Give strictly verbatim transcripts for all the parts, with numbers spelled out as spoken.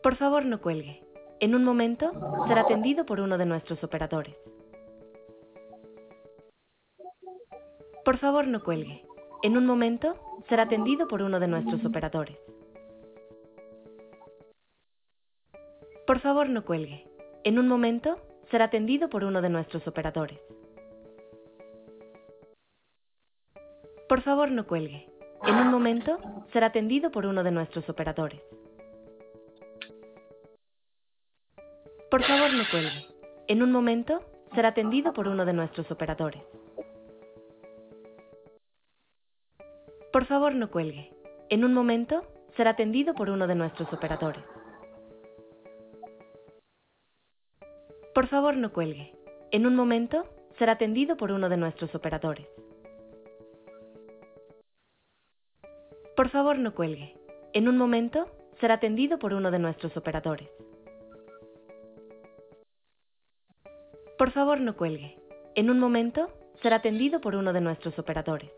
Por favor, no cuelgue. En un momento, será atendido por uno de nuestros operadores. Por favor, no cuelgue. En un momento, será atendido por uno de nuestros operadores. Por favor, no cuelgue. En un momento, será atendido por uno de nuestros operadores. Por favor, no cuelgue. En un momento, será atendido por uno de nuestros operadores. Por favor, no cuelgue. En un momento, será atendido por uno de nuestros operadores. Por favor, no cuelgue. En un momento, será atendido por uno de nuestros operadores. Por favor, no cuelgue. En un momento, será atendido por uno de nuestros operadores. Por favor, no cuelgue. En un momento, será atendido por uno de nuestros operadores. Por favor, no cuelgue. En un momento, será atendido por uno de nuestros operadores.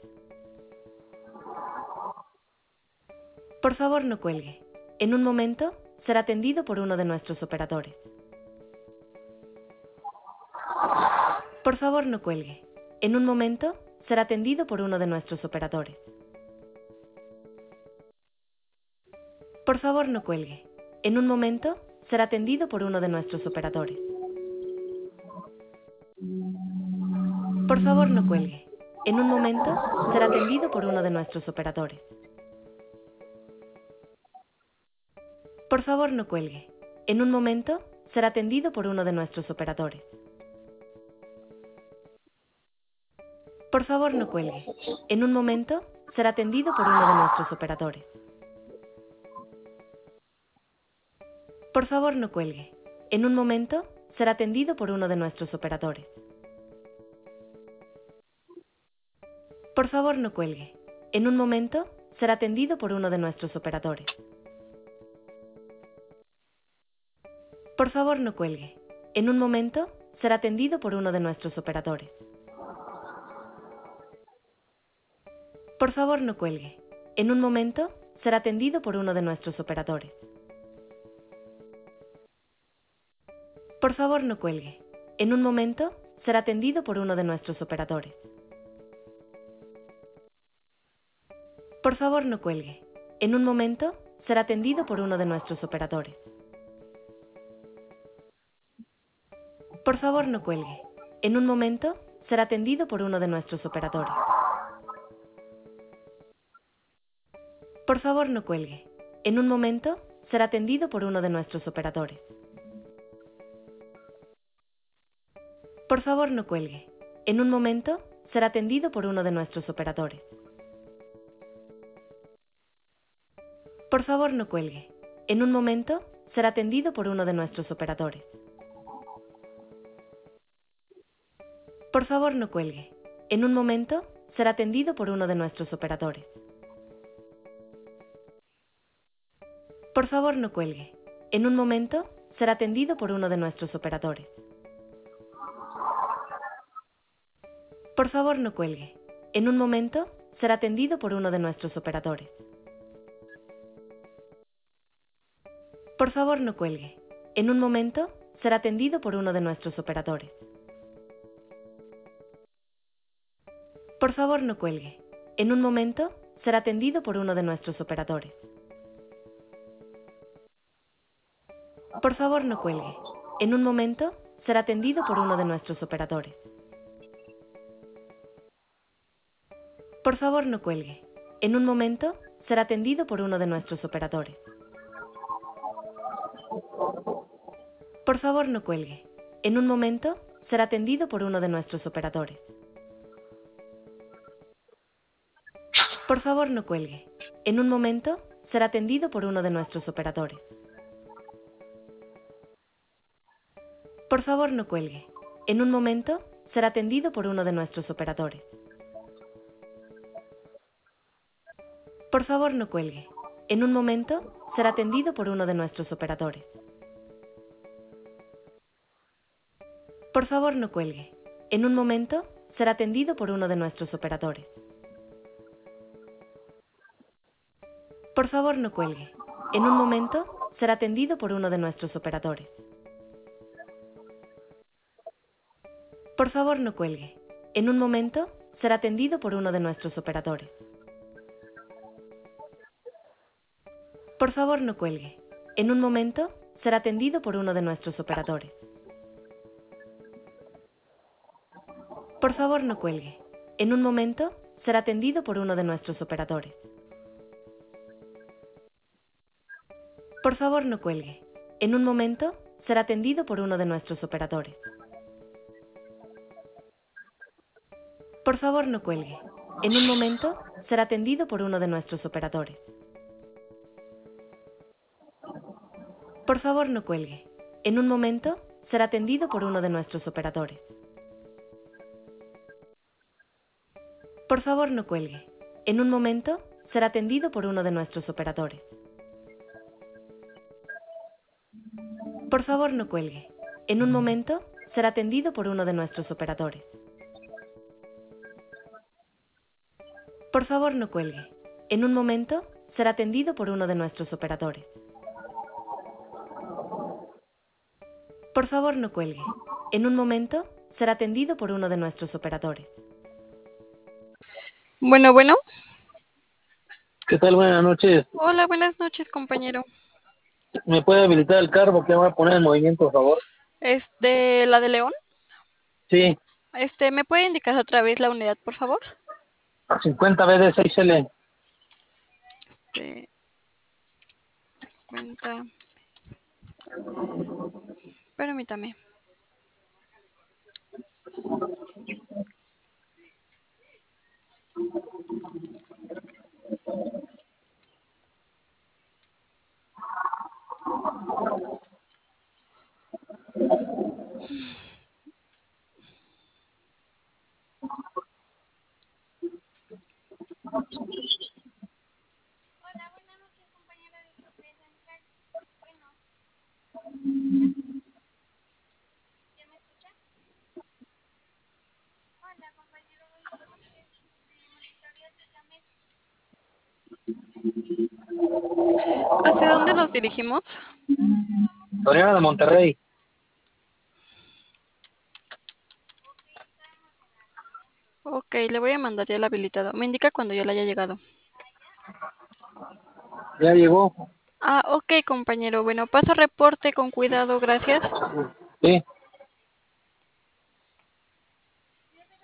Por favor, no cuelgue. En un momento, será atendido por uno de nuestros operadores. Por favor, no cuelgue. En un momento, será atendido por uno de nuestros operadores. Por favor, no cuelgue. En un momento, será atendido por uno de nuestros operadores. Por favor, no cuelgue. En un momento, será atendido por uno de nuestros operadores. Por favor, no cuelgue. En un momento, será atendido por uno de nuestros operadores. Por favor, no cuelgue. En un momento, será atendido por uno de nuestros operadores. Por favor, no cuelgue. En un momento, será atendido por uno de nuestros operadores. Por favor, no cuelgue. En un momento, será atendido por uno de nuestros operadores. Por favor, no cuelgue. En un momento, será atendido por uno de nuestros operadores. Por favor, no cuelgue. En un momento, será atendido por uno de nuestros operadores. Por favor, no cuelgue. En un momento, será atendido por uno de nuestros operadores. Por favor, no cuelgue. En un momento, será atendido por uno de nuestros operadores. Por favor, no cuelgue. En un momento, será atendido por uno de nuestros operadores. Por favor, no cuelgue. En un momento, será atendido por uno de nuestros operadores. Por favor, no cuelgue. En un momento, será atendido por uno de nuestros operadores. Por favor, no cuelgue. En un momento, será atendido por uno de nuestros operadores. Por favor, no cuelgue. En un momento, será atendido por uno de nuestros operadores. Por favor, no cuelgue. En un momento, será atendido por uno de nuestros operadores. Por favor, no cuelgue. En un momento, será atendido por uno de nuestros operadores. Por favor, no cuelgue. En un momento, será atendido por uno de nuestros operadores. Por favor, no cuelgue. En un momento, será atendido por uno de nuestros operadores. Por favor, no cuelgue. En un momento, será atendido por uno de nuestros operadores. Por favor, no cuelgue. En un momento, será atendido por uno de nuestros operadores. Por favor, no cuelgue. En un momento, será atendido por uno de nuestros operadores. Por favor, no cuelgue. En un momento, será atendido por uno de nuestros operadores. Por favor, no cuelgue. En un momento, será atendido por uno de nuestros operadores. Por favor, no cuelgue. En un momento, será atendido por uno de nuestros operadores. Por favor, no cuelgue. En un momento, será atendido por uno de nuestros operadores. Por favor, no cuelgue. En un momento, será atendido por uno de nuestros operadores. Por favor, no cuelgue. En un momento, será atendido por uno de nuestros operadores. Por favor, no cuelgue. En un momento, será atendido por uno de nuestros operadores. Por favor, no cuelgue. En un momento, será atendido por uno de nuestros operadores. Por favor, no cuelgue. En un momento, será atendido por uno de nuestros operadores. Por favor, no cuelgue. En un momento, será atendido por uno de nuestros operadores. Por favor, no cuelgue. En un momento, será atendido por uno de nuestros operadores. Por favor, no cuelgue. En un momento, será atendido por uno de nuestros operadores. Por favor, no cuelgue. En un momento, será atendido por uno de nuestros operadores. Por favor, no cuelgue. En un momento, será atendido por uno de nuestros operadores. Por favor, no cuelgue. En un momento, será atendido por uno de nuestros operadores. Bueno, bueno. ¿Qué tal? Buenas noches. Hola, buenas noches, compañero. ¿Me puede habilitar el carro que voy a poner en movimiento, por favor? ¿Es de la de León? Sí, Este, ¿me puede indicar otra vez la unidad, por favor? cincuenta B D seis L. Este, cincuenta. Permítame. Hola, buenas noches, compañera de Seguridad Central. Bueno, ¿ya me escucha? Hola, compañero, buenas noches. De monitoría de ¿hacia dónde nos dirigimos? Soriana de Monterrey. Ok, le voy a mandar ya el habilitado. Me indica cuando ya le haya llegado. Ya llegó. Ah, ok, compañero. Bueno, paso reporte con cuidado, gracias. Sí.